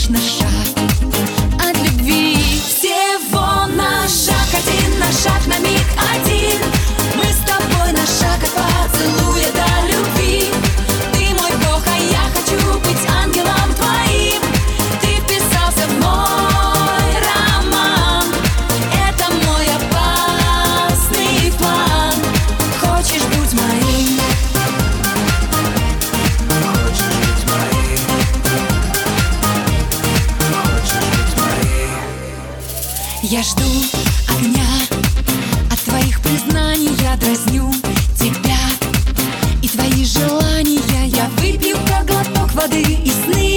лишь на шаг от любви. Всего на шаг один, на шаг на миг один. Мы с тобой на шаг от поцелуя до любви. Ты мой Бог, а я хочу быть ангелом твоим. Ты вписался в мой роман. Это мой опасный план. Хочешь быть моим? Хочешь быть моим? Хочешь быть моим? Я жду огня от твоих признаний, я дразню тебя и твои желания. Я выпью как глоток воды, и сны